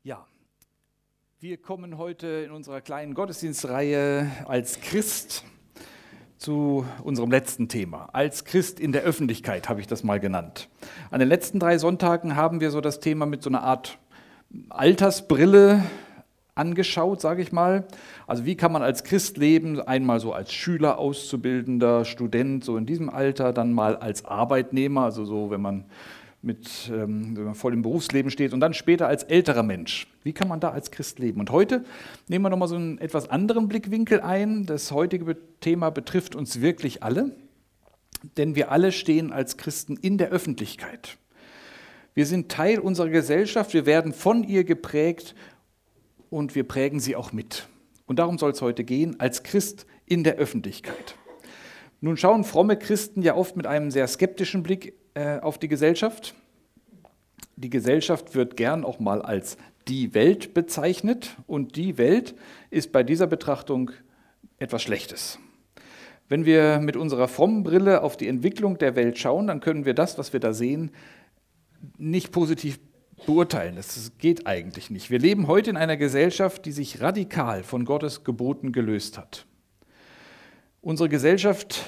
Ja, wir kommen heute in unserer kleinen Gottesdienstreihe als Christ zu unserem letzten Thema. Als Christ in der Öffentlichkeit habe ich das mal genannt. An den letzten 3 Sonntagen haben wir so das Thema mit so einer Art Altersbrille angeschaut, sage ich mal. Also wie kann man als Christ leben? Einmal so als Schüler, Auszubildender, Student, so in diesem Alter, dann mal als Arbeitnehmer, also so, wenn man voll im Berufsleben steht und dann später als älterer Mensch. Wie kann man da als Christ leben? Und heute nehmen wir nochmal so einen etwas anderen Blickwinkel ein. Das heutige Thema betrifft uns wirklich alle, denn wir alle stehen als Christen in der Öffentlichkeit. Wir sind Teil unserer Gesellschaft, wir werden von ihr geprägt und wir prägen sie auch mit. Und darum soll es heute gehen, als Christ in der Öffentlichkeit. Nun schauen fromme Christen ja oft mit einem sehr skeptischen Blick auf die Gesellschaft. Die Gesellschaft wird gern auch mal als die Welt bezeichnet und die Welt ist bei dieser Betrachtung etwas Schlechtes. Wenn wir mit unserer frommen Brille auf die Entwicklung der Welt schauen, dann können wir das, was wir da sehen, nicht positiv beurteilen. Das geht eigentlich nicht. Wir leben heute in einer Gesellschaft, die sich radikal von Gottes Geboten gelöst hat. Unsere Gesellschaft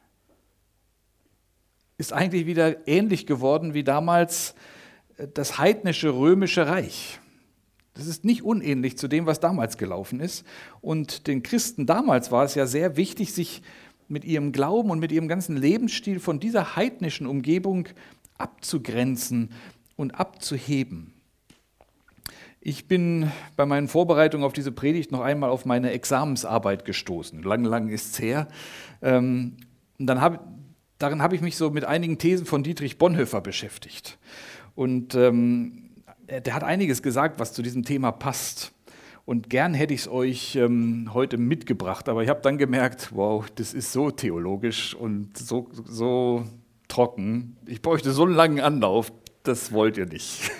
ist eigentlich wieder ähnlich geworden wie damals das heidnische römische Reich. Das ist nicht unähnlich zu dem, was damals gelaufen ist. Und den Christen damals war es ja sehr wichtig, sich mit ihrem Glauben und mit ihrem ganzen Lebensstil von dieser heidnischen Umgebung abzugrenzen und abzuheben. Ich bin bei meinen Vorbereitungen auf diese Predigt noch einmal auf meine Examensarbeit gestoßen. Lang ist es her. Und darin habe ich mich so mit einigen Thesen von Dietrich Bonhoeffer beschäftigt. Und der hat einiges gesagt, was zu diesem Thema passt. Und gern hätte ich es euch heute mitgebracht. Aber ich habe dann gemerkt, wow, das ist so theologisch und so trocken. Ich bräuchte so einen langen Anlauf, das wollt ihr nicht.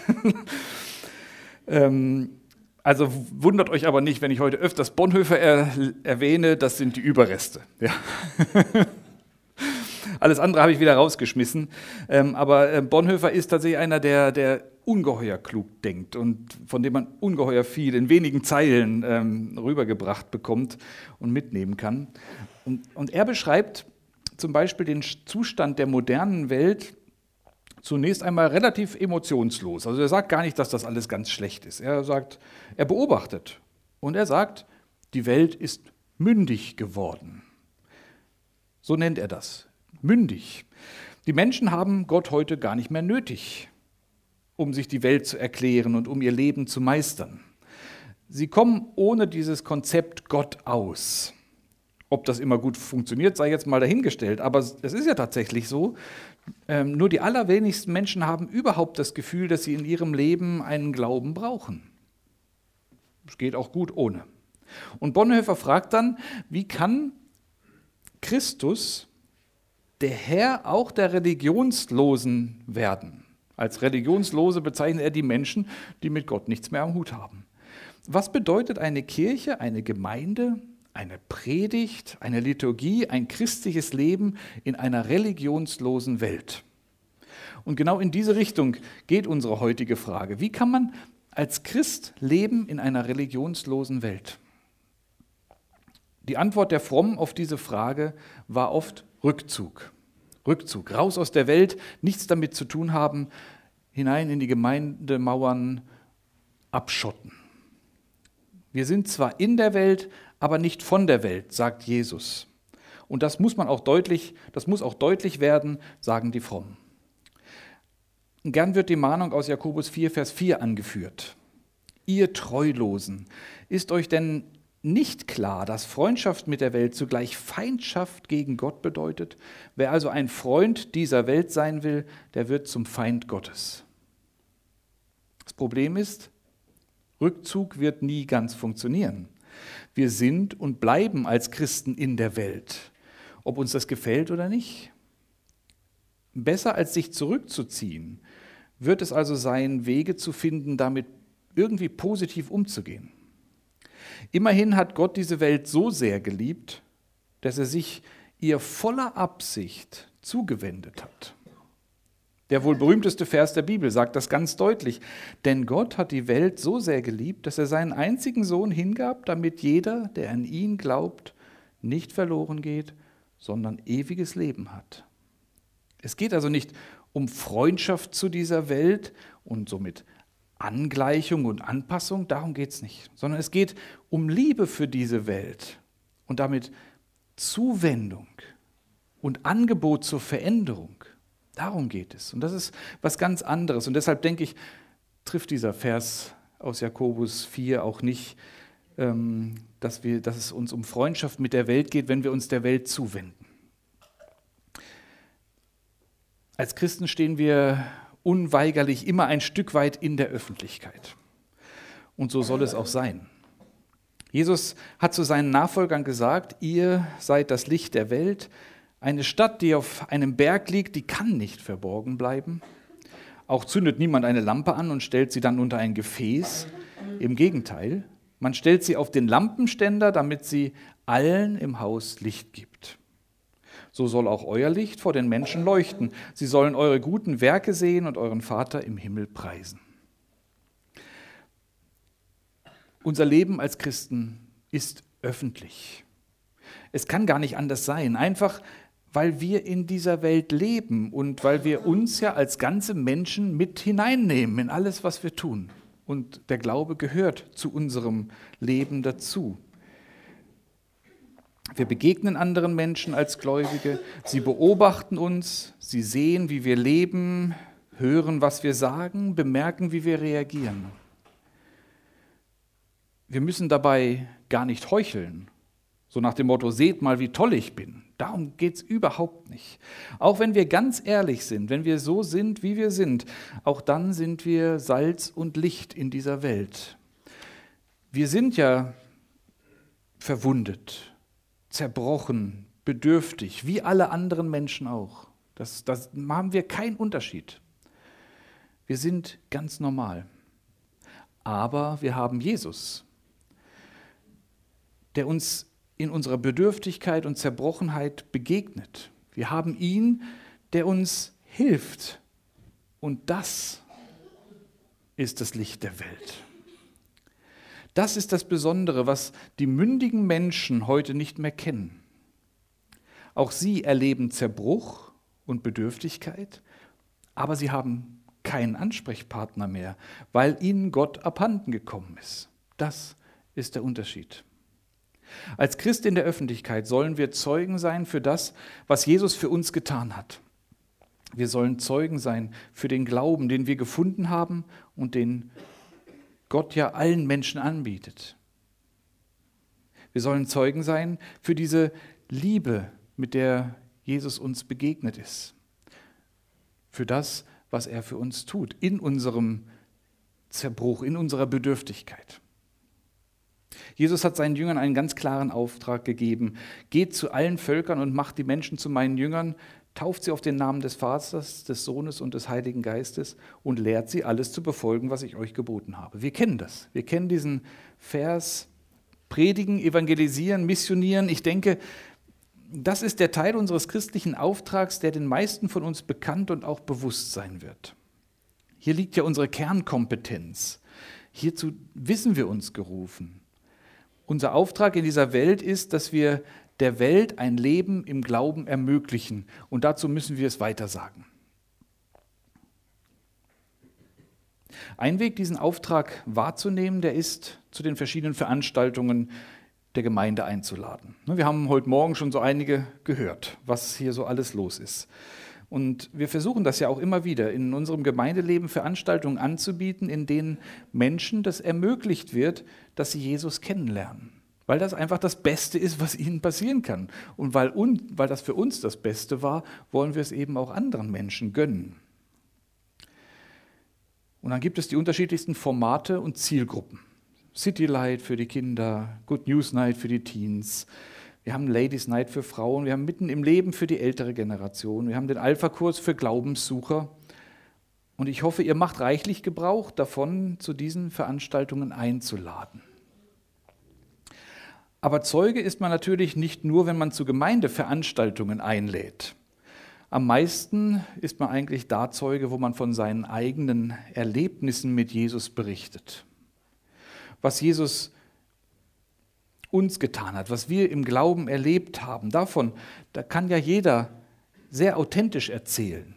Also wundert euch aber nicht, wenn ich heute öfters Bonhoeffer erwähne, das sind die Überreste. Ja. Alles andere habe ich wieder rausgeschmissen. Aber Bonhoeffer ist tatsächlich einer, der ungeheuer klug denkt und von dem man ungeheuer viel in wenigen Zeilen rübergebracht bekommt und mitnehmen kann. Und er beschreibt zum Beispiel den Zustand der modernen Welt zunächst einmal relativ emotionslos. Also er sagt gar nicht, dass das alles ganz schlecht ist. Er beobachtet und er sagt, die Welt ist mündig geworden. So nennt er das. Mündig. Die Menschen haben Gott heute gar nicht mehr nötig, um sich die Welt zu erklären und um ihr Leben zu meistern. Sie kommen ohne dieses Konzept Gott aus. Ob das immer gut funktioniert, sei jetzt mal dahingestellt. Aber es ist ja tatsächlich so, nur die allerwenigsten Menschen haben überhaupt das Gefühl, dass sie in ihrem Leben einen Glauben brauchen. Es geht auch gut ohne. Und Bonhoeffer fragt dann, wie kann Christus der Herr auch der Religionslosen werden? Als Religionslose bezeichnet er die Menschen, die mit Gott nichts mehr am Hut haben. Was bedeutet eine Kirche, eine Gemeinde, eine Predigt, eine Liturgie, ein christliches Leben in einer religionslosen Welt? Und genau in diese Richtung geht unsere heutige Frage. Wie kann man als Christ leben in einer religionslosen Welt? Die Antwort der Frommen auf diese Frage war oft Rückzug. Rückzug, raus aus der Welt, nichts damit zu tun haben, hinein in die Gemeindemauern, abschotten. Wir sind zwar in der Welt, aber nicht von der Welt, sagt Jesus. Und das muss auch deutlich werden, sagen die Frommen. Gern wird die Mahnung aus Jakobus 4, Vers 4 angeführt. Ihr Treulosen, ist euch denn nicht klar, dass Freundschaft mit der Welt zugleich Feindschaft gegen Gott bedeutet? Wer also ein Freund dieser Welt sein will, der wird zum Feind Gottes. Das Problem ist, Rückzug wird nie ganz funktionieren. Wir sind und bleiben als Christen in der Welt, ob uns das gefällt oder nicht. Besser als sich zurückzuziehen, wird es also sein, Wege zu finden, damit irgendwie positiv umzugehen. Immerhin hat Gott diese Welt so sehr geliebt, dass er sich ihr voller Absicht zugewendet hat. Der wohl berühmteste Vers der Bibel sagt das ganz deutlich. Denn Gott hat die Welt so sehr geliebt, dass er seinen einzigen Sohn hingab, damit jeder, der an ihn glaubt, nicht verloren geht, sondern ewiges Leben hat. Es geht also nicht um Freundschaft zu dieser Welt und somit Angleichung und Anpassung, darum geht es nicht, sondern es geht um Liebe für diese Welt und damit Zuwendung und Angebot zur Veränderung. Darum geht es. Und das ist was ganz anderes. Und deshalb denke ich, trifft dieser Vers aus Jakobus 4 auch nicht, dass es uns um Freundschaft mit der Welt geht, wenn wir uns der Welt zuwenden. Als Christen stehen wir unweigerlich immer ein Stück weit in der Öffentlichkeit. Und so soll es auch sein. Jesus hat zu seinen Nachfolgern gesagt, ihr seid das Licht der Welt. Eine Stadt, die auf einem Berg liegt, die kann nicht verborgen bleiben. Auch zündet niemand eine Lampe an und stellt sie dann unter ein Gefäß. Im Gegenteil, man stellt sie auf den Lampenständer, damit sie allen im Haus Licht gibt. So soll auch euer Licht vor den Menschen leuchten. Sie sollen eure guten Werke sehen und euren Vater im Himmel preisen. Unser Leben als Christen ist öffentlich. Es kann gar nicht anders sein, einfach weil wir in dieser Welt leben und weil wir uns ja als ganze Menschen mit hineinnehmen in alles, was wir tun. Und der Glaube gehört zu unserem Leben dazu. Wir begegnen anderen Menschen als Gläubige, sie beobachten uns, sie sehen, wie wir leben, hören, was wir sagen, bemerken, wie wir reagieren. Wir müssen dabei gar nicht heucheln, so nach dem Motto, seht mal, wie toll ich bin. Darum geht es überhaupt nicht. Auch wenn wir ganz ehrlich sind, wenn wir so sind, wie wir sind, auch dann sind wir Salz und Licht in dieser Welt. Wir sind ja verwundet, zerbrochen, bedürftig, wie alle anderen Menschen auch. Das haben wir keinen Unterschied. Wir sind ganz normal. Aber wir haben Jesus, der uns in unserer Bedürftigkeit und Zerbrochenheit begegnet. Wir haben ihn, der uns hilft. Und das ist das Licht der Welt. Das ist das Besondere, was die mündigen Menschen heute nicht mehr kennen. Auch sie erleben Zerbruch und Bedürftigkeit, aber sie haben keinen Ansprechpartner mehr, weil ihnen Gott abhanden gekommen ist. Das ist der Unterschied. Als Christ in der Öffentlichkeit sollen wir Zeugen sein für das, was Jesus für uns getan hat. Wir sollen Zeugen sein für den Glauben, den wir gefunden haben und den Gott ja allen Menschen anbietet. Wir sollen Zeugen sein für diese Liebe, mit der Jesus uns begegnet ist. Für das, was er für uns tut, in unserem Zerbruch, in unserer Bedürftigkeit. Jesus hat seinen Jüngern einen ganz klaren Auftrag gegeben. Geht zu allen Völkern und macht die Menschen zu meinen Jüngern, tauft sie auf den Namen des Vaters, des Sohnes und des Heiligen Geistes und lehrt sie, alles zu befolgen, was ich euch geboten habe. Wir kennen das. Wir kennen diesen Vers, predigen, evangelisieren, missionieren. Ich denke, das ist der Teil unseres christlichen Auftrags, der den meisten von uns bekannt und auch bewusst sein wird. Hier liegt ja unsere Kernkompetenz. Hierzu wissen wir uns gerufen. Unser Auftrag in dieser Welt ist, dass wir der Welt ein Leben im Glauben ermöglichen. Und dazu müssen wir es weitersagen. Ein Weg, diesen Auftrag wahrzunehmen, der ist, zu den verschiedenen Veranstaltungen der Gemeinde einzuladen. Wir haben heute Morgen schon so einige gehört, was hier so alles los ist. Und wir versuchen das ja auch immer wieder, in unserem Gemeindeleben Veranstaltungen anzubieten, in denen Menschen das ermöglicht wird, dass sie Jesus kennenlernen. Weil das einfach das Beste ist, was ihnen passieren kann. Und weil das für uns das Beste war, wollen wir es eben auch anderen Menschen gönnen. Und dann gibt es die unterschiedlichsten Formate und Zielgruppen. City Light für die Kinder, Good News Night für die Teens. Wir haben Ladies Night für Frauen, wir haben Mitten im Leben für die ältere Generation, wir haben den Alpha-Kurs für Glaubenssucher. Und ich hoffe, ihr macht reichlich Gebrauch davon, zu diesen Veranstaltungen einzuladen. Aber Zeuge ist man natürlich nicht nur, wenn man zu Gemeindeveranstaltungen einlädt. Am meisten ist man eigentlich da Zeuge, wo man von seinen eigenen Erlebnissen mit Jesus berichtet. Was Jesus uns getan hat, was wir im Glauben erlebt haben, da kann ja jeder sehr authentisch erzählen.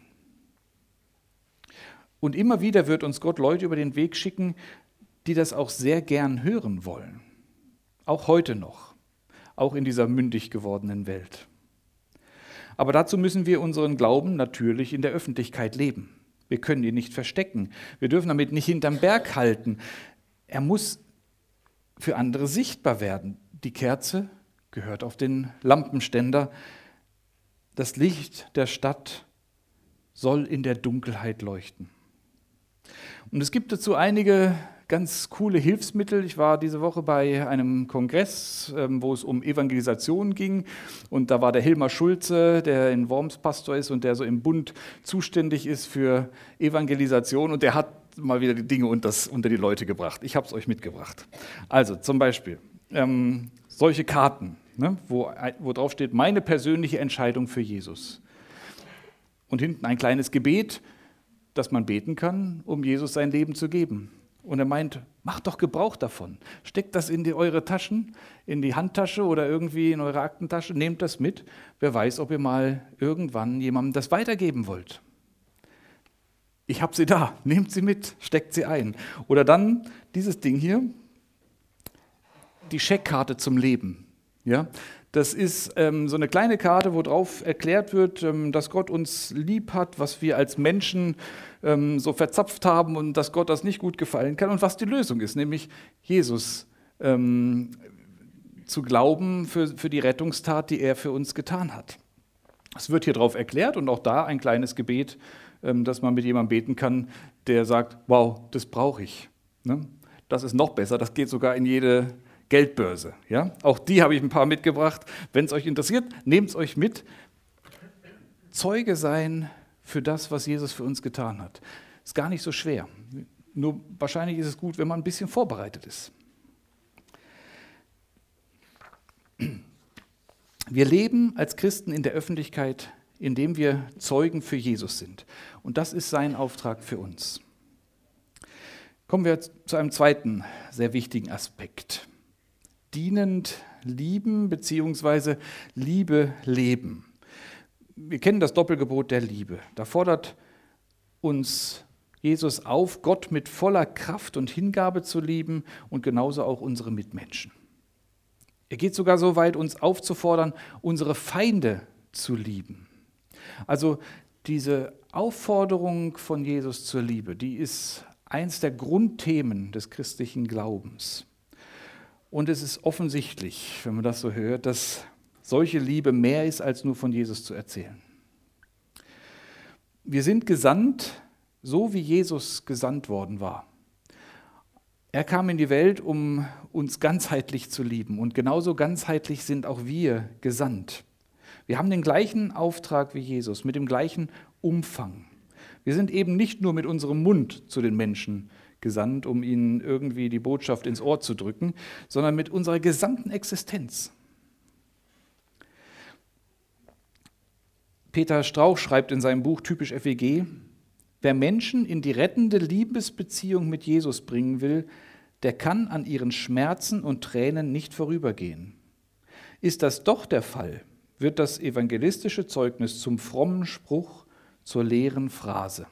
Und immer wieder wird uns Gott Leute über den Weg schicken, die das auch sehr gern hören wollen. Auch heute noch, auch in dieser mündig gewordenen Welt. Aber dazu müssen wir unseren Glauben natürlich in der Öffentlichkeit leben. Wir können ihn nicht verstecken. Wir dürfen damit nicht hinterm Berg halten. Er muss für andere sichtbar werden. Die Kerze gehört auf den Lampenständer. Das Licht der Stadt soll in der Dunkelheit leuchten. Und es gibt dazu einige ganz coole Hilfsmittel. Ich war diese Woche bei einem Kongress, wo es um Evangelisation ging. Und da war der Hilmar Schulze, der in Worms Pastor ist und der so im Bund zuständig ist für Evangelisation. Und der hat mal wieder die Dinge unter die Leute gebracht. Ich habe es euch mitgebracht. Also zum Beispiel solche Karten, ne, wo drauf steht, meine persönliche Entscheidung für Jesus. Und hinten ein kleines Gebet, dass man beten kann, um Jesus sein Leben zu geben. Und er meint, macht doch Gebrauch davon. Steckt das in eure Taschen, in die Handtasche oder irgendwie in eure Aktentasche, nehmt das mit. Wer weiß, ob ihr mal irgendwann jemandem das weitergeben wollt. Ich habe sie da, nehmt sie mit, steckt sie ein. Oder dann dieses Ding hier, die Scheckkarte zum Leben. Ja? Das ist so eine kleine Karte, wo drauf erklärt wird, dass Gott uns lieb hat, was wir als Menschen so verzapft haben und dass Gott das nicht gut gefallen kann und was die Lösung ist, nämlich Jesus zu glauben für die Rettungstat, die er für uns getan hat. Es wird hier drauf erklärt und auch da ein kleines Gebet, dass man mit jemandem beten kann, der sagt, wow, das brauche ich. Ne? Das ist noch besser, das geht sogar in jede Geldbörse. Ja? Auch die habe ich ein paar mitgebracht. Wenn es euch interessiert, nehmt es euch mit. Zeuge sein für das, was Jesus für uns getan hat. Ist gar nicht so schwer. Nur wahrscheinlich ist es gut, wenn man ein bisschen vorbereitet ist. Wir leben als Christen in der Öffentlichkeit, indem wir Zeugen für Jesus sind. Und das ist sein Auftrag für uns. Kommen wir zu einem zweiten sehr wichtigen Aspekt. Dienend lieben bzw. Liebe leben. Wir kennen das Doppelgebot der Liebe. Da fordert uns Jesus auf, Gott mit voller Kraft und Hingabe zu lieben und genauso auch unsere Mitmenschen. Er geht sogar so weit, uns aufzufordern, unsere Feinde zu lieben. Also diese Aufforderung von Jesus zur Liebe, die ist eins der Grundthemen des christlichen Glaubens. Und es ist offensichtlich, wenn man das so hört, dass solche Liebe mehr ist, als nur von Jesus zu erzählen. Wir sind gesandt, so wie Jesus gesandt worden war. Er kam in die Welt, um uns ganzheitlich zu lieben. Und genauso ganzheitlich sind auch wir gesandt. Wir haben den gleichen Auftrag wie Jesus, mit dem gleichen Umfang. Wir sind eben nicht nur mit unserem Mund zu den Menschen gesandt, um ihnen irgendwie die Botschaft ins Ohr zu drücken, sondern mit unserer gesamten Existenz. Peter Strauch schreibt in seinem Buch Typisch FEG, wer Menschen in die rettende Liebesbeziehung mit Jesus bringen will, der kann an ihren Schmerzen und Tränen nicht vorübergehen. Ist das doch der Fall, wird das evangelistische Zeugnis zum frommen Spruch, zur leeren Phrase.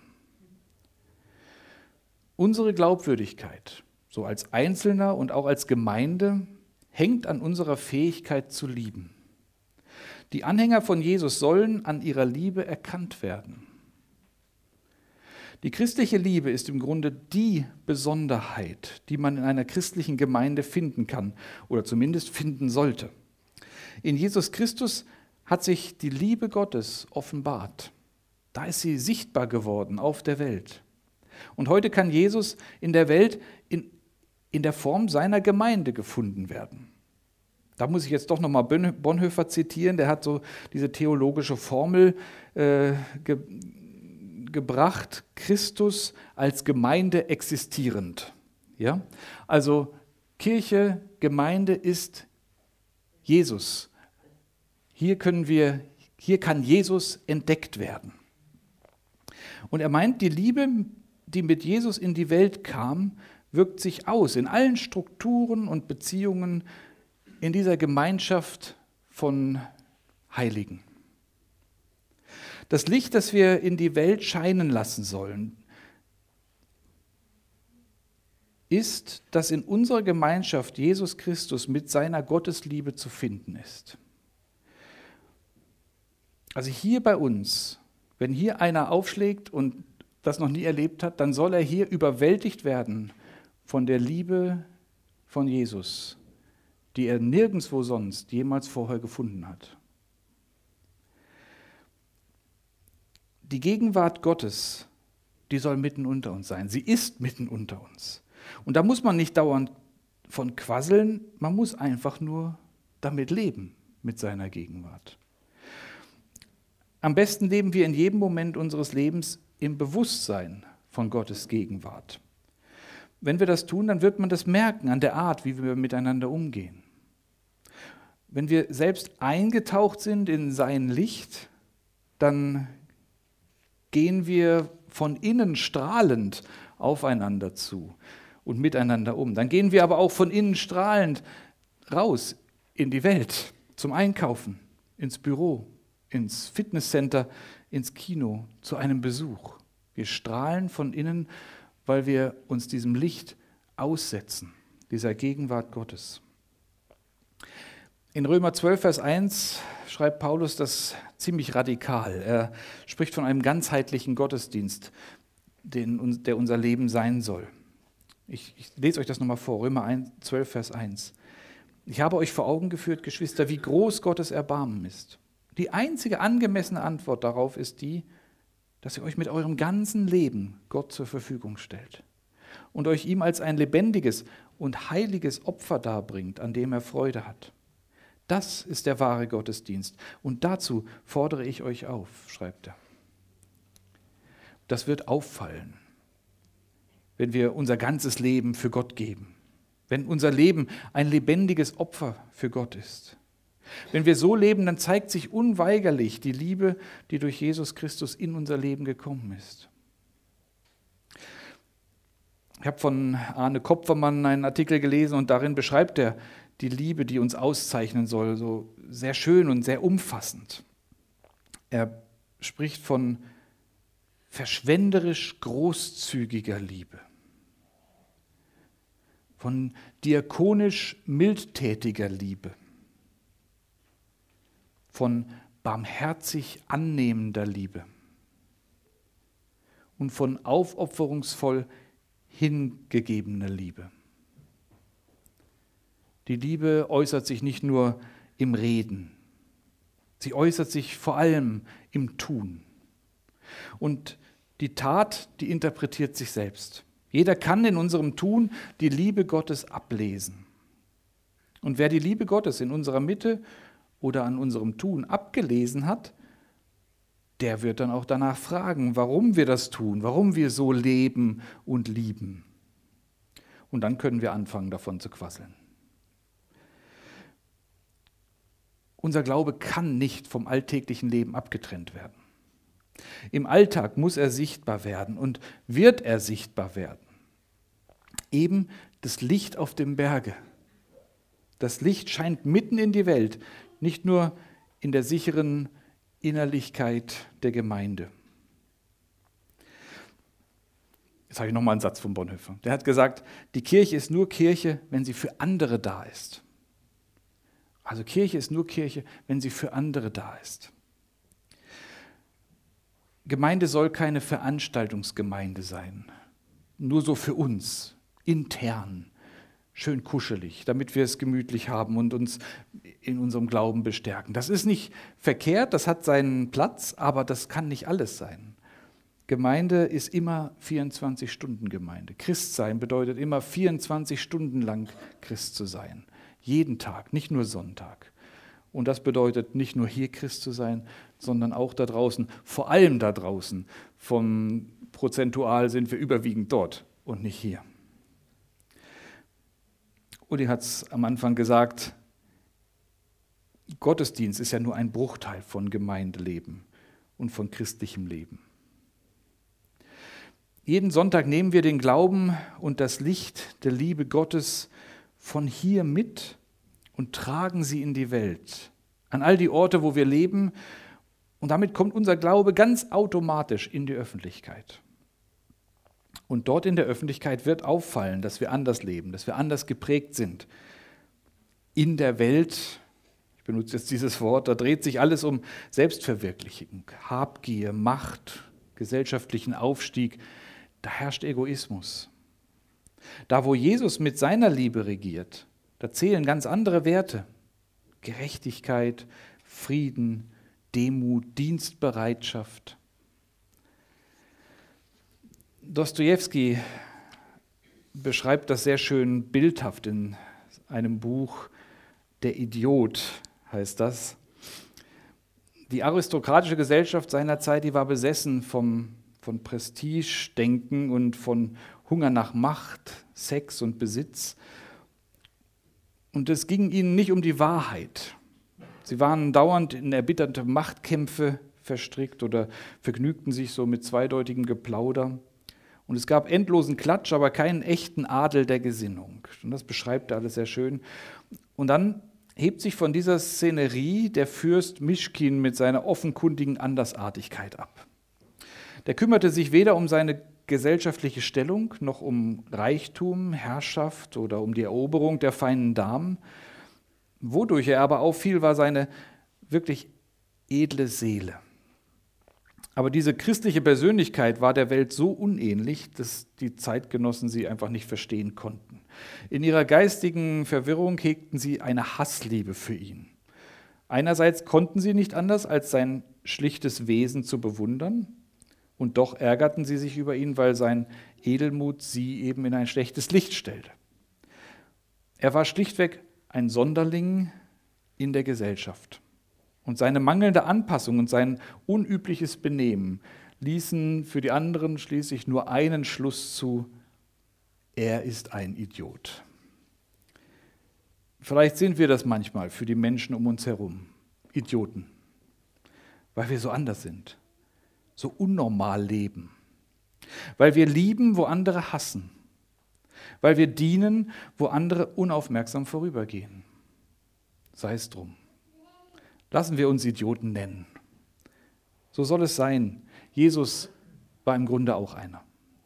Unsere Glaubwürdigkeit, so als Einzelner und auch als Gemeinde, hängt an unserer Fähigkeit zu lieben. Die Anhänger von Jesus sollen an ihrer Liebe erkannt werden. Die christliche Liebe ist im Grunde die Besonderheit, die man in einer christlichen Gemeinde finden kann oder zumindest finden sollte. In Jesus Christus hat sich die Liebe Gottes offenbart. Da ist sie sichtbar geworden auf der Welt. Und heute kann Jesus in der Welt in der Form seiner Gemeinde gefunden werden. Da muss ich jetzt doch nochmal Bonhoeffer zitieren, der hat so diese theologische Formel gebracht, Christus als Gemeinde existierend. Ja? Also Kirche, Gemeinde ist Jesus. Hier können wir Hier kann Jesus entdeckt werden. Und er meint, die Liebe, die mit Jesus in die Welt kam, wirkt sich aus in allen Strukturen und Beziehungen in dieser Gemeinschaft von Heiligen. Das Licht, das wir in die Welt scheinen lassen sollen, ist, dass in unserer Gemeinschaft Jesus Christus mit seiner Gottesliebe zu finden ist. Also hier bei uns, wenn hier einer aufschlägt und das noch nie erlebt hat, dann soll er hier überwältigt werden von der Liebe von Jesus, die er nirgendwo sonst jemals vorher gefunden hat. Die Gegenwart Gottes, die soll mitten unter uns sein. Sie ist mitten unter uns. Und da muss man nicht dauernd von quasseln, man muss einfach nur damit leben, mit seiner Gegenwart. Am besten leben wir in jedem Moment unseres Lebens im Bewusstsein von Gottes Gegenwart. Wenn wir das tun, dann wird man das merken an der Art, wie wir miteinander umgehen. Wenn wir selbst eingetaucht sind in sein Licht, dann gehen wir von innen strahlend aufeinander zu und miteinander um. Dann gehen wir aber auch von innen strahlend raus in die Welt, zum Einkaufen, ins Büro, ins Fitnesscenter, ins Kino, zu einem Besuch. Wir strahlen von innen, weil wir uns diesem Licht aussetzen, dieser Gegenwart Gottes. In Römer 12, Vers 1 schreibt Paulus das ziemlich radikal. Er spricht von einem ganzheitlichen Gottesdienst, der unser Leben sein soll. Ich lese euch das nochmal vor, Römer 12, Vers 1. Ich habe euch vor Augen geführt, Geschwister, wie groß Gottes Erbarmen ist. Die einzige angemessene Antwort darauf ist die, dass ihr euch mit eurem ganzen Leben Gott zur Verfügung stellt und euch ihm als ein lebendiges und heiliges Opfer darbringt, an dem er Freude hat. Das ist der wahre Gottesdienst und dazu fordere ich euch auf, schreibt er. Das wird auffallen, wenn wir unser ganzes Leben für Gott geben, wenn unser Leben ein lebendiges Opfer für Gott ist. Wenn wir so leben, dann zeigt sich unweigerlich die Liebe, die durch Jesus Christus in unser Leben gekommen ist. Ich habe von Arne Kopfermann einen Artikel gelesen und darin beschreibt er die Liebe, die uns auszeichnen soll, so sehr schön und sehr umfassend. Er spricht von verschwenderisch großzügiger Liebe, von diakonisch mildtätiger Liebe, von barmherzig annehmender Liebe und von aufopferungsvoll hingegebener Liebe. Die Liebe äußert sich nicht nur im Reden, sie äußert sich vor allem im Tun. Und die Tat, die interpretiert sich selbst. Jeder kann in unserem Tun die Liebe Gottes ablesen. Und wer die Liebe Gottes in unserer Mitte oder an unserem Tun abgelesen hat, der wird dann auch danach fragen, warum wir das tun, warum wir so leben und lieben. Und dann können wir anfangen, davon zu quasseln. Unser Glaube kann nicht vom alltäglichen Leben abgetrennt werden. Im Alltag muss er sichtbar werden und wird er sichtbar werden. Eben das Licht auf dem Berge. Das Licht scheint mitten in die Welt, nicht nur in der sicheren Innerlichkeit der Gemeinde. Jetzt habe ich nochmal einen Satz von Bonhoeffer. Der hat gesagt, die Kirche ist nur Kirche, wenn sie für andere da ist. Also Kirche ist nur Kirche, wenn sie für andere da ist. Gemeinde soll keine Veranstaltungsgemeinde sein, nur so für uns, intern, schön kuschelig, damit wir es gemütlich haben und uns in unserem Glauben bestärken. Das ist nicht verkehrt, das hat seinen Platz, aber das kann nicht alles sein. Gemeinde ist immer 24-Stunden-Gemeinde. Christsein bedeutet immer 24 Stunden lang Christ zu sein. Jeden Tag, nicht nur Sonntag. Und das bedeutet nicht nur hier Christ zu sein, sondern auch da draußen, vor allem da draußen. Prozentual sind wir überwiegend dort und nicht hier. Uli hat es am Anfang gesagt, Gottesdienst ist ja nur ein Bruchteil von Gemeindeleben und von christlichem Leben. Jeden Sonntag nehmen wir den Glauben und das Licht der Liebe Gottes von hier mit und tragen sie in die Welt, an all die Orte, wo wir leben. Und damit kommt unser Glaube ganz automatisch in die Öffentlichkeit. Und dort in der Öffentlichkeit wird auffallen, dass wir anders leben, dass wir anders geprägt sind. In der Welt, ich benutze jetzt dieses Wort, da dreht sich alles um Selbstverwirklichung, Habgier, Macht, gesellschaftlichen Aufstieg. Da herrscht Egoismus. Da, wo Jesus mit seiner Liebe regiert, da zählen ganz andere Werte. Gerechtigkeit, Frieden, Demut, Dienstbereitschaft. Dostojewski beschreibt das sehr schön bildhaft in einem Buch, Der Idiot heißt das. Die aristokratische Gesellschaft seiner Zeit, die war besessen von Prestigedenken und von Hunger nach Macht, Sex und Besitz. Und es ging ihnen nicht um die Wahrheit. Sie waren dauernd in erbitterte Machtkämpfe verstrickt oder vergnügten sich so mit zweideutigem Geplauder. Und es gab endlosen Klatsch, aber keinen echten Adel der Gesinnung. Und das beschreibt er alles sehr schön. Und dann hebt sich von dieser Szenerie der Fürst Mischkin mit seiner offenkundigen Andersartigkeit ab. Der kümmerte sich weder um seine gesellschaftliche Stellung, noch um Reichtum, Herrschaft oder um die Eroberung der feinen Damen. Wodurch er aber auffiel, war seine wirklich edle Seele. Aber diese christliche Persönlichkeit war der Welt so unähnlich, dass die Zeitgenossen sie einfach nicht verstehen konnten. In ihrer geistigen Verwirrung hegten sie eine Hassliebe für ihn. Einerseits konnten sie nicht anders, als sein schlichtes Wesen zu bewundern, und doch ärgerten sie sich über ihn, weil sein Edelmut sie eben in ein schlechtes Licht stellte. Er war schlichtweg ein Sonderling in der Gesellschaft. Und seine mangelnde Anpassung und sein unübliches Benehmen ließen für die anderen schließlich nur einen Schluss zu: er ist ein Idiot. Vielleicht sind wir das manchmal für die Menschen um uns herum, Idioten, weil wir so anders sind, so unnormal leben, weil wir lieben, wo andere hassen, weil wir dienen, wo andere unaufmerksam vorübergehen. Sei es drum. Lassen wir uns Idioten nennen. So soll es sein. Jesus war im Grunde auch einer.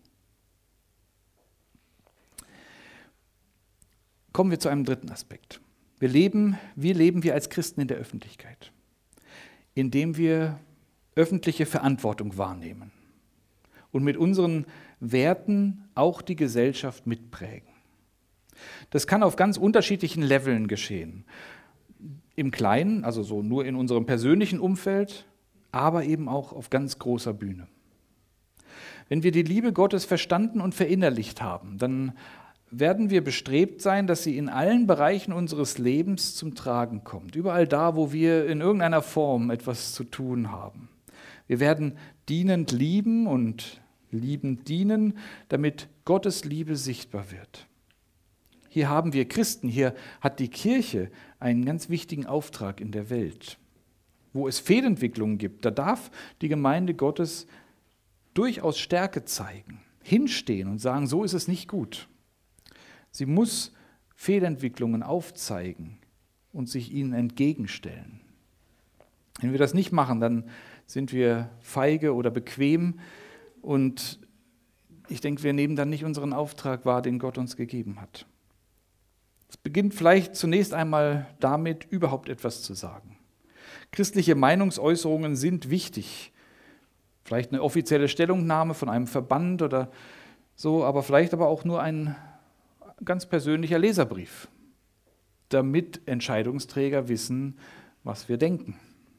Kommen wir zu einem dritten Aspekt. Wie leben wir als Christen in der Öffentlichkeit? Indem wir öffentliche Verantwortung wahrnehmen und mit unseren Werten auch die Gesellschaft mitprägen. Das kann auf ganz unterschiedlichen Leveln geschehen. Im Kleinen, also so nur in unserem persönlichen Umfeld, aber eben auch auf ganz großer Bühne. Wenn wir die Liebe Gottes verstanden und verinnerlicht haben, dann werden wir bestrebt sein, dass sie in allen Bereichen unseres Lebens zum Tragen kommt. Überall da, wo wir in irgendeiner Form etwas zu tun haben. Wir werden dienend lieben und liebend dienen, damit Gottes Liebe sichtbar wird. Hier haben wir Christen, hier hat die Kirche einen ganz wichtigen Auftrag in der Welt. Wo es Fehlentwicklungen gibt, da darf die Gemeinde Gottes durchaus Stärke zeigen, hinstehen und sagen, so ist es nicht gut. Sie muss Fehlentwicklungen aufzeigen und sich ihnen entgegenstellen. Wenn wir das nicht machen, dann sind wir feige oder bequem und ich denke, wir nehmen dann nicht unseren Auftrag wahr, den Gott uns gegeben hat. Es beginnt vielleicht zunächst einmal damit, überhaupt etwas zu sagen. Christliche Meinungsäußerungen sind wichtig. Vielleicht eine offizielle Stellungnahme von einem Verband oder so, aber vielleicht aber auch nur ein ganz persönlicher Leserbrief, damit Entscheidungsträger wissen, was wir denken.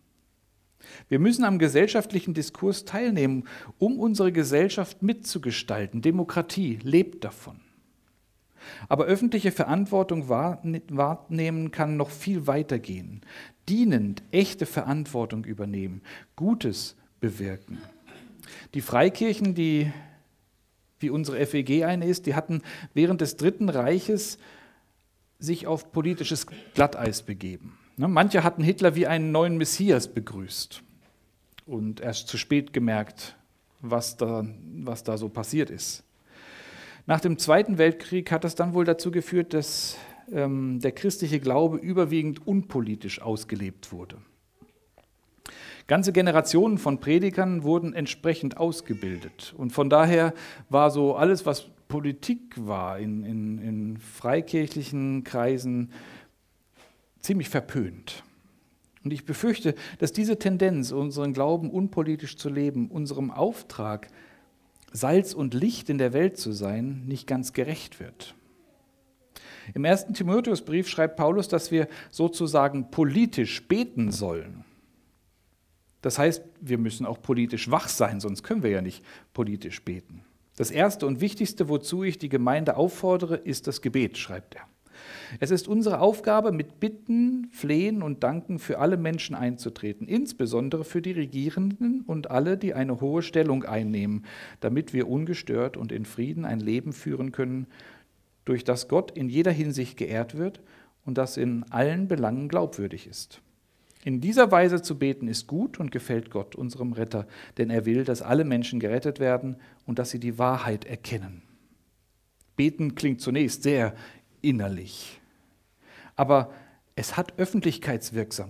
Wir müssen am gesellschaftlichen Diskurs teilnehmen, um unsere Gesellschaft mitzugestalten. Demokratie lebt davon. Aber öffentliche Verantwortung wahrnehmen kann noch viel weiter gehen. Dienend, echte Verantwortung übernehmen, Gutes bewirken. Die Freikirchen, die wie unsere FEG eine ist, die hatten während des Dritten Reiches sich auf politisches Glatteis begeben. Ne, manche hatten Hitler wie einen neuen Messias begrüßt und erst zu spät gemerkt, was da so passiert ist. Nach dem Zweiten Weltkrieg hat das dann wohl dazu geführt, dass der christliche Glaube überwiegend unpolitisch ausgelebt wurde. Ganze Generationen von Predigern wurden entsprechend ausgebildet. Und von daher war so alles, was Politik war, in freikirchlichen Kreisen ziemlich verpönt. Und ich befürchte, dass diese Tendenz, unseren Glauben unpolitisch zu leben, unserem Auftrag, Salz und Licht in der Welt zu sein, nicht ganz gerecht wird. Im 1. Timotheusbrief schreibt Paulus, dass wir sozusagen politisch beten sollen. Das heißt, wir müssen auch politisch wach sein, sonst können wir ja nicht politisch beten. Das Erste und Wichtigste, wozu ich die Gemeinde auffordere, ist das Gebet, schreibt er. Es ist unsere Aufgabe, mit Bitten, Flehen und Danken für alle Menschen einzutreten, insbesondere für die Regierenden und alle, die eine hohe Stellung einnehmen, damit wir ungestört und in Frieden ein Leben führen können, durch das Gott in jeder Hinsicht geehrt wird und das in allen Belangen glaubwürdig ist. In dieser Weise zu beten ist gut und gefällt Gott, unserem Retter, denn er will, dass alle Menschen gerettet werden und dass sie die Wahrheit erkennen. Beten klingt zunächst sehr innerlich, aber es hat Öffentlichkeitswirkung.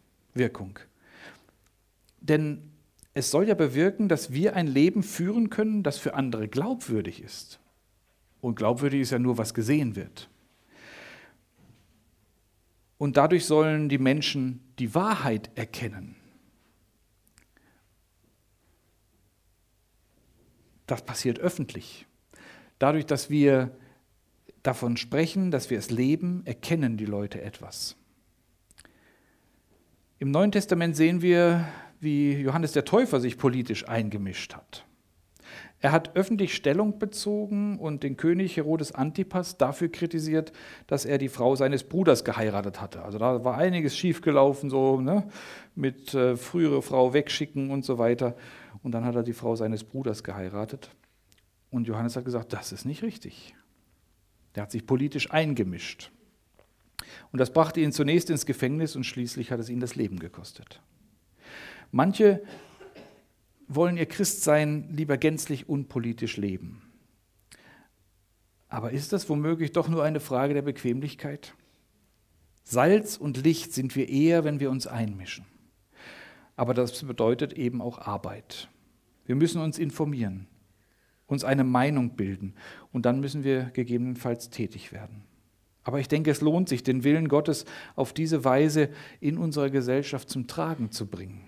Denn es soll ja bewirken, dass wir ein Leben führen können, das für andere glaubwürdig ist. Und glaubwürdig ist ja nur, was gesehen wird. Und dadurch sollen die Menschen die Wahrheit erkennen. Das passiert öffentlich. Dadurch, dass wir davon sprechen, dass wir es leben, erkennen die Leute etwas. Im Neuen Testament sehen wir, wie Johannes der Täufer sich politisch eingemischt hat. Er hat öffentlich Stellung bezogen und den König Herodes Antipas dafür kritisiert, dass er die Frau seines Bruders geheiratet hatte. Also da war einiges schiefgelaufen, so, ne, mit frühere Frau wegschicken und so weiter. Und dann hat er die Frau seines Bruders geheiratet. Und Johannes hat gesagt, das ist nicht richtig. Der hat sich politisch eingemischt. Und das brachte ihn zunächst ins Gefängnis und schließlich hat es ihn das Leben gekostet. Manche wollen ihr Christsein lieber gänzlich unpolitisch leben. Aber ist das womöglich doch nur eine Frage der Bequemlichkeit? Salz und Licht sind wir eher, wenn wir uns einmischen. Aber das bedeutet eben auch Arbeit. Wir müssen uns informieren, uns eine Meinung bilden und dann müssen wir gegebenenfalls tätig werden. Aber ich denke, es lohnt sich, den Willen Gottes auf diese Weise in unserer Gesellschaft zum Tragen zu bringen.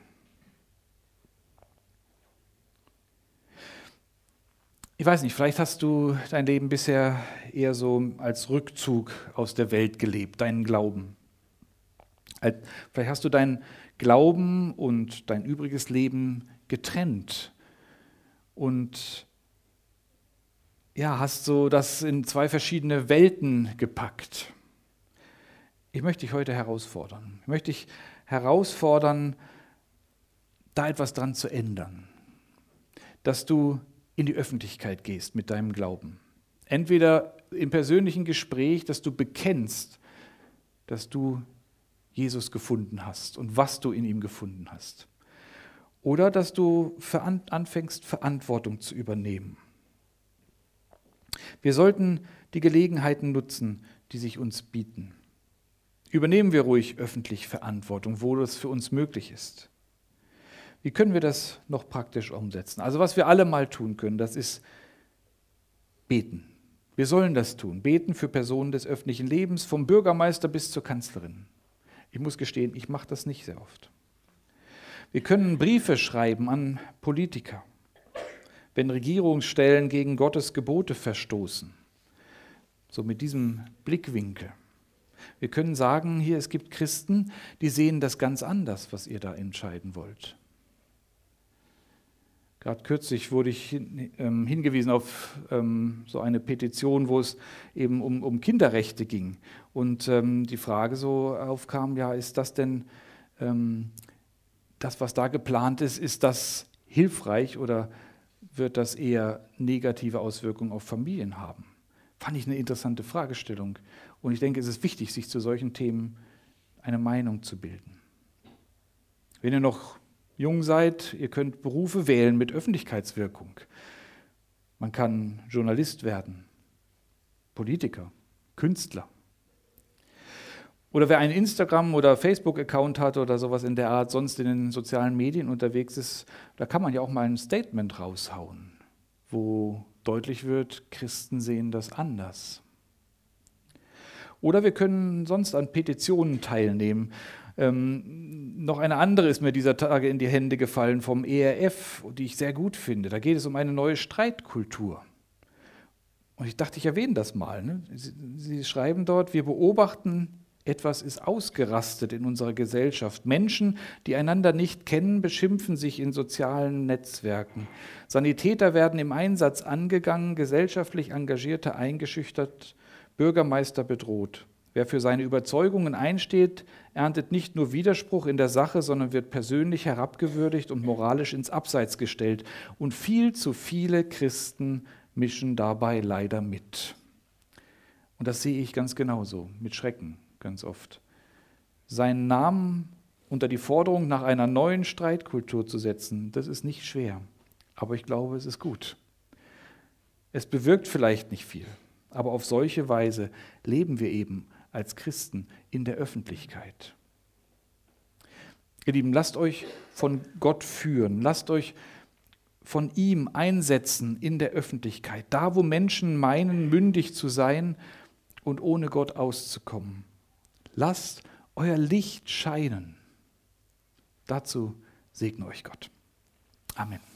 Ich weiß nicht, vielleicht hast du dein Leben bisher eher so als Rückzug aus der Welt gelebt, deinen Glauben. Vielleicht hast du deinen Glauben und dein übriges Leben getrennt und ja, hast so das in zwei verschiedene Welten gepackt. Ich möchte dich heute herausfordern. Ich möchte dich herausfordern, da etwas dran zu ändern. Dass du in die Öffentlichkeit gehst mit deinem Glauben. Entweder im persönlichen Gespräch, dass du bekennst, dass du Jesus gefunden hast und was du in ihm gefunden hast. Oder dass du anfängst, Verantwortung zu übernehmen. Wir sollten die Gelegenheiten nutzen, die sich uns bieten. Übernehmen wir ruhig öffentlich Verantwortung, wo das für uns möglich ist. Wie können wir das noch praktisch umsetzen? Also was wir alle mal tun können, das ist beten. Wir sollen das tun. Beten für Personen des öffentlichen Lebens, vom Bürgermeister bis zur Kanzlerin. Ich muss gestehen, ich mache das nicht sehr oft. Wir können Briefe schreiben an Politiker, wenn Regierungsstellen gegen Gottes Gebote verstoßen. So mit diesem Blickwinkel. Wir können sagen, hier, es gibt Christen, die sehen das ganz anders, was ihr da entscheiden wollt. Gerade kürzlich wurde ich hingewiesen auf so eine Petition, wo es eben um Kinderrechte ging. Und die Frage so aufkam, ja, ist das denn, das, was da geplant ist das hilfreich oder wird das eher negative Auswirkungen auf Familien haben? Fand ich eine interessante Fragestellung. Und ich denke, es ist wichtig, sich zu solchen Themen eine Meinung zu bilden. Wenn ihr noch jung seid, ihr könnt Berufe wählen mit Öffentlichkeitswirkung. Man kann Journalist werden, Politiker, Künstler. Oder wer einen Instagram- oder Facebook-Account hat oder sowas in der Art, sonst in den sozialen Medien unterwegs ist, da kann man ja auch mal ein Statement raushauen, wo deutlich wird, Christen sehen das anders. Oder wir können sonst an Petitionen teilnehmen. Noch eine andere ist mir dieser Tage in die Hände gefallen vom ERF, die ich sehr gut finde. Da geht es um eine neue Streitkultur. Und ich dachte, ich erwähne das mal. Ne? Sie schreiben dort, wir beobachten, etwas ist ausgerastet in unserer Gesellschaft. Menschen, die einander nicht kennen, beschimpfen sich in sozialen Netzwerken. Sanitäter werden im Einsatz angegangen, gesellschaftlich Engagierte eingeschüchtert, Bürgermeister bedroht. Wer für seine Überzeugungen einsteht, erntet nicht nur Widerspruch in der Sache, sondern wird persönlich herabgewürdigt und moralisch ins Abseits gestellt. Und viel zu viele Christen mischen dabei leider mit. Und das sehe ich ganz genauso, mit Schrecken ganz oft. Seinen Namen unter die Forderung nach einer neuen Streitkultur zu setzen, das ist nicht schwer. Aber ich glaube, es ist gut. Es bewirkt vielleicht nicht viel, aber auf solche Weise leben wir eben als Christen in der Öffentlichkeit. Ihr Lieben, lasst euch von Gott führen, lasst euch von ihm einsetzen in der Öffentlichkeit, da wo Menschen meinen, mündig zu sein und ohne Gott auszukommen. Lasst euer Licht scheinen. Dazu segne euch Gott. Amen.